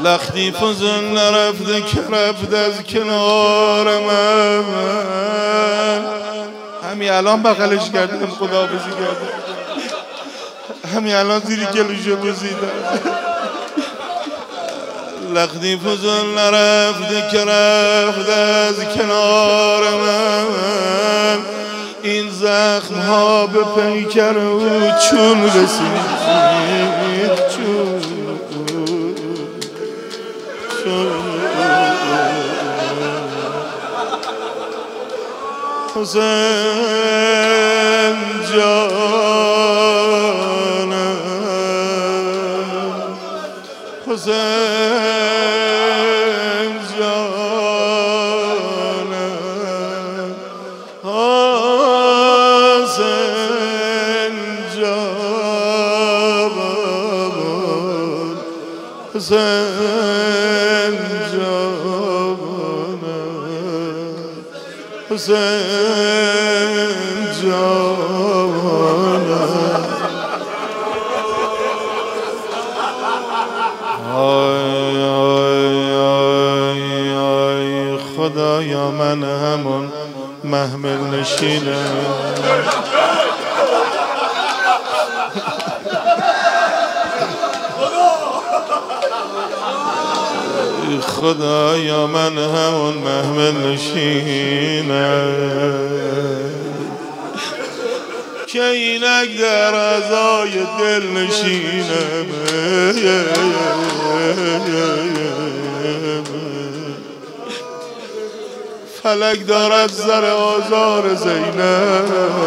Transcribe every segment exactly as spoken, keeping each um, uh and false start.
لختی فضل نرفته که رفت از کنار من. همین الان بغلش کردم خداحافظی کردم، همین الان زیری گلوشو بوسیدم. لختی فضل نرفته که رفت از کنار من. این زخم ها به پیکر او چون رسید، چون حسین جانم، حسین جانم، حسین جانم، حسین جانم، حسین جانم. آی آی آی آی خدایا من همون محمل نشینم. خدایا من همون محمل نشینم که اینک در عزای دل نشینم. فلک دارد زر آزار زینب،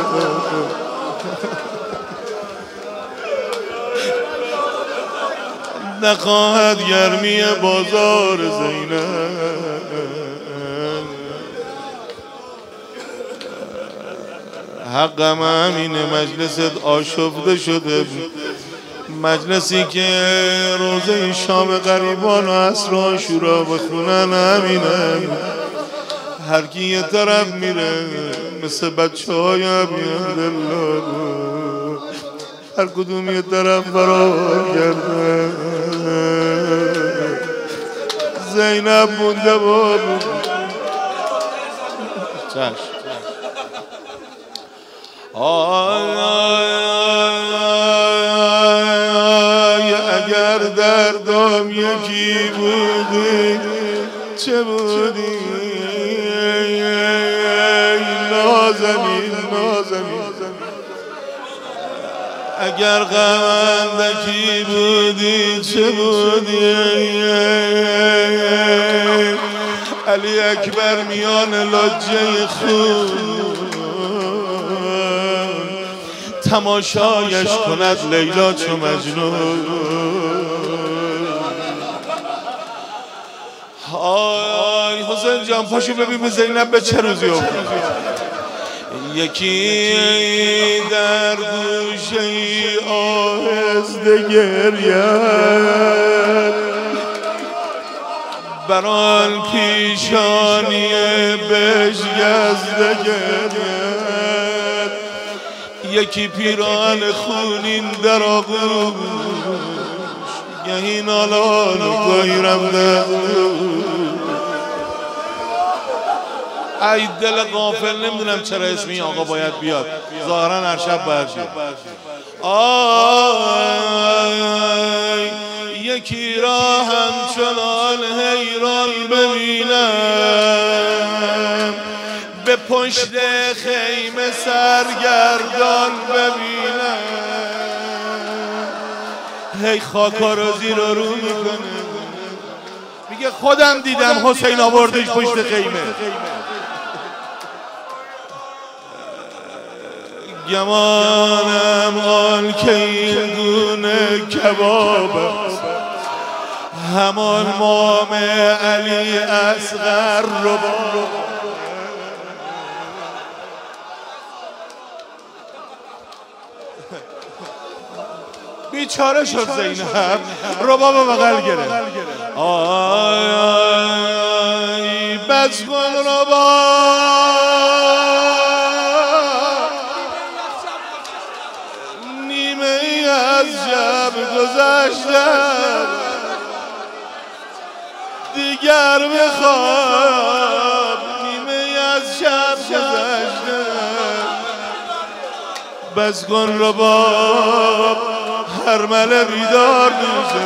نخواهد گرمی بازار زینب. حقم همین مجلست آشفته شده، مجلسی که روزه شام غریبان و عصر عاشورا بخونن همینه. هر کی یه طرف میره مثل بچه های عبدالله، هر کدوم یه طرف فرار کرده. زینب مونده بود. چشم. آی آی آی اگر دردم یکی بودی چه بودی؟ نازمین نازمین اگر غمندکی بودی چه بودی؟ علی اکبر میان لجه خون تماشایش کند لیلا چو مجنون. آی حسین جان پاشو ببین به زینب به چه روزی افتاد. یکی در گوشه ای آهسته گرید، بران پیشانی بشکسته گرید. یکی پیران خونین در آغوش، گهی نالان گاهی رمده. ای دل غافل، نمیدونم چرا اسم این آقا باید بیاد، ظاهرا هر شب باید بیاد. آی یکی را همچنان حیران ببینم، به پشت خیمه سرگردان ببینم. هی خاکا رو زیر و رو میکنه، میگه خودم دیدم حسین آوردش پشت خیمه. گمانم آن که این گونه کباب است، همان مام علی اصغر رو با. بیچاره شد زینب، رباب بغل گرفت. آی آی بس کن رباب، نیمه ای از شب گذشته، گرم خواب نیمه از شب گذشته بس کن رباب هرمله بیدار میشه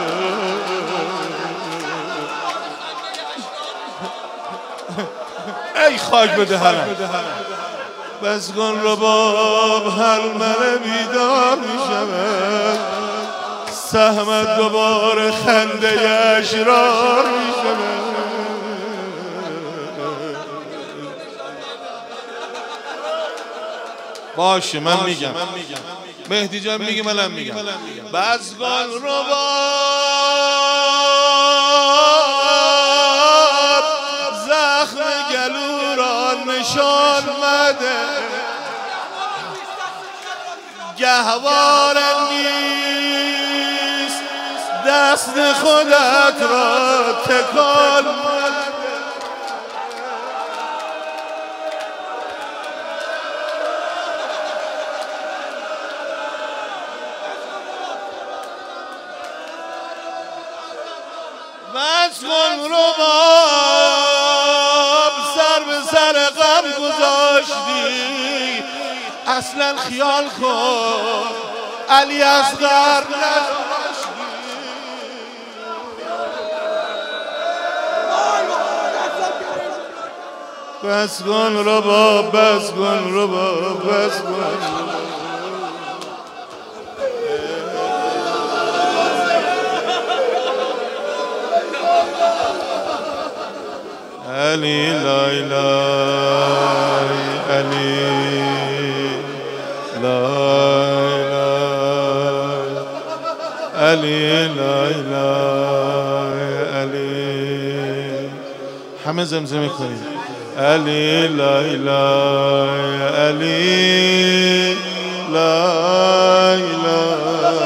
ای خاک بده هرم بس کن رباب هرمله بیدار میشه سهمت دوباره خنده اشرار میشه باشه من میگم مهدی جان میگه منم میگم بس کن رباب زخم گلو را نشان مده گهواره نیست دست خودت را تکان مده بس کن رباب سر به سر غم گذاشتی اصلا خیال کن علی اصغر نداشتی بس کن رباب بس کن رباب بس کن علی لا اله علی لا اله علی لا اله علی همه زمزمه کنید علی لا اله علی لا اله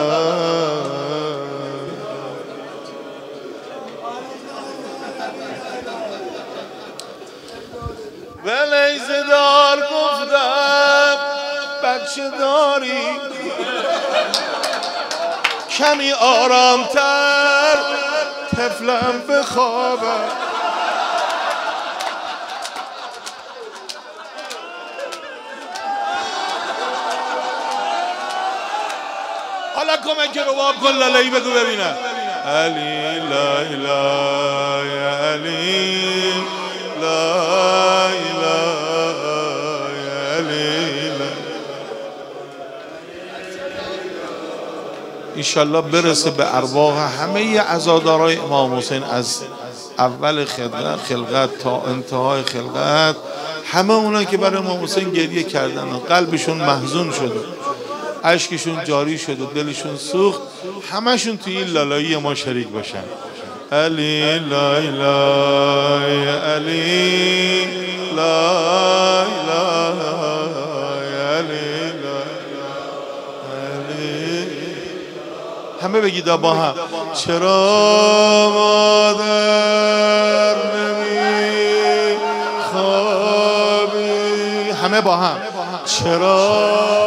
ولیزه دار گفتم بچه داری کمی آرامتر طفلم بخوابم حالا کمک رباب کن لالایی بگو ببینم علی لا اله علی لا اله علی ایشالله برسه به ارواح همه عزادارای امام حسین از اول خلقت, خلقت تا انتهای خلقت همه اونا که برای امام حسین گریه کردن و قلبشون محزون شده اشکشون جاری شد و دلشون سوخت همشون توی این لالایی ما شریک باشن علی لا اله علی لا اله علی لا علی همه بگید با هم چرا مادر نمی خوابی همه با هم چرا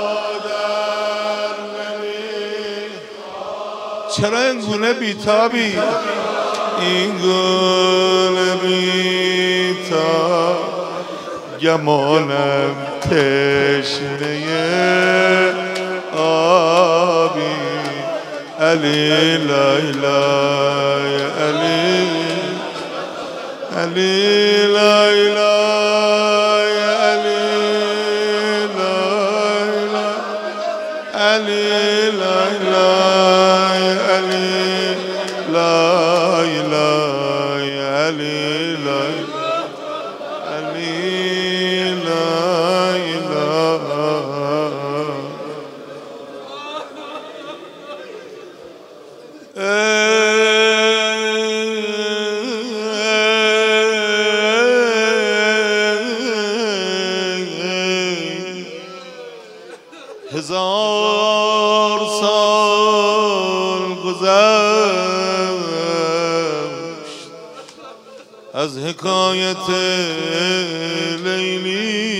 چرا این گونه بیتابی این گونه بیتاب گمانم تشنه آبی علی لا اله علی علی لا اله علی لا اله علی لا اله لا اله علی لا علی لا اله هزار سال گذشت از حکایت لیلی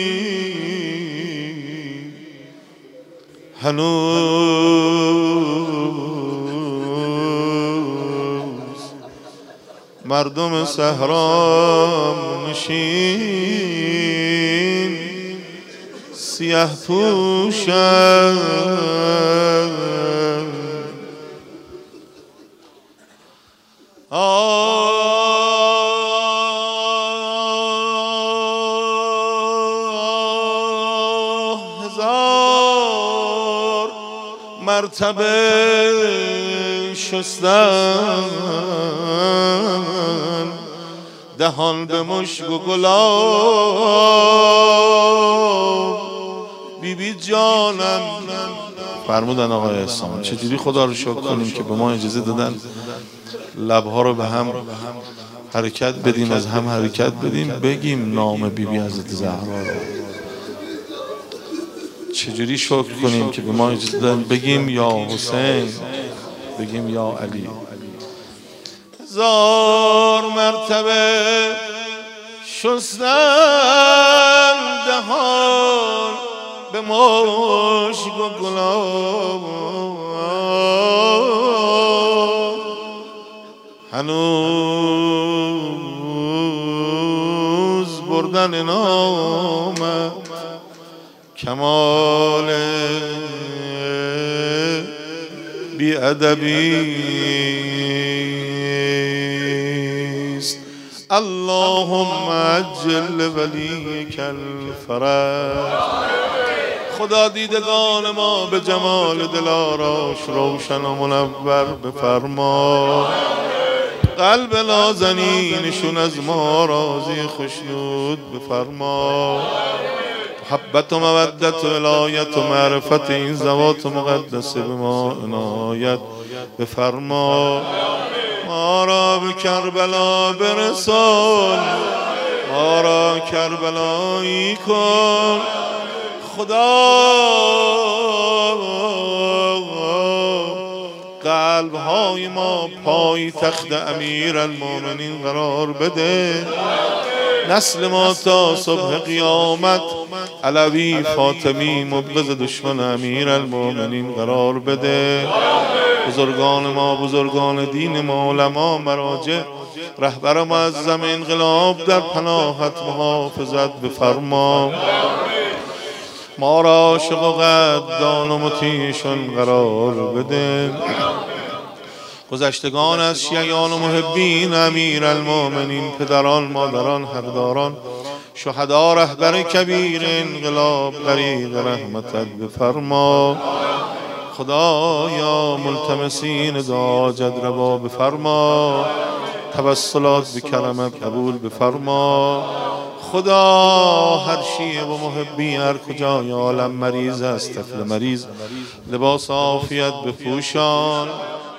هنوز مردم صحرا نشین سیه پوشن آه هزار مرتبه شستن دهان به مشک و گلاب بی بی جانم فرمودن آقای اسلام. چجوری خدا رو شکر کنیم که به ما اجازه دادن لبها رو به هم حرکت بدیم، از هم حرکت بدیم، بگیم نام بی بی حضرت زهرا رو. چجوری شکر کنیم که به ما اجازه دادن بگیم یا حسین، بگیم یا علی. هزار مرتبه شستن دهان به مشک و گلاب هنوز بردن نام کمال بی ادبی است. اللهم عجل ولیک الفرج. خدا دیدگان ما به جمال دلاراش روشن و منور بفرما. قلب نازنینشون از ما راضی خشنود بفرما. محبت و مودت و ولایت و معرفت این ذوات مقدسه به ما عنایت بفرما. ما را به کربلا برسان، ما را کربلایی کن خدا. قلب های ما پای تخت امیر المومنین قرار بده. نسل ما تا صبح قیامت علوی فاطمی مبغض دشمن امیر المومنین قرار بده. بزرگان ما، بزرگان دین ما، علما، مراجع، رهبر معظم انقلاب در پناهت محافظت بفرما. ما را عاشق و قدردان و مطیعشان قرار بده. گذشتگان از شیعیان و محبین امیر المومنین، پدران، مادران، حقداران، شهدا، رهبر کبیر انقلاب غریق رحمتت بفرما. خدایا ملتمسین دعا جدربا بفرما. توسلات به کرمت قبول بفرما. خدا هر شیعه و محبی هر کجای عالم مریض است، طفل مریض لباس عافیت بپوشان.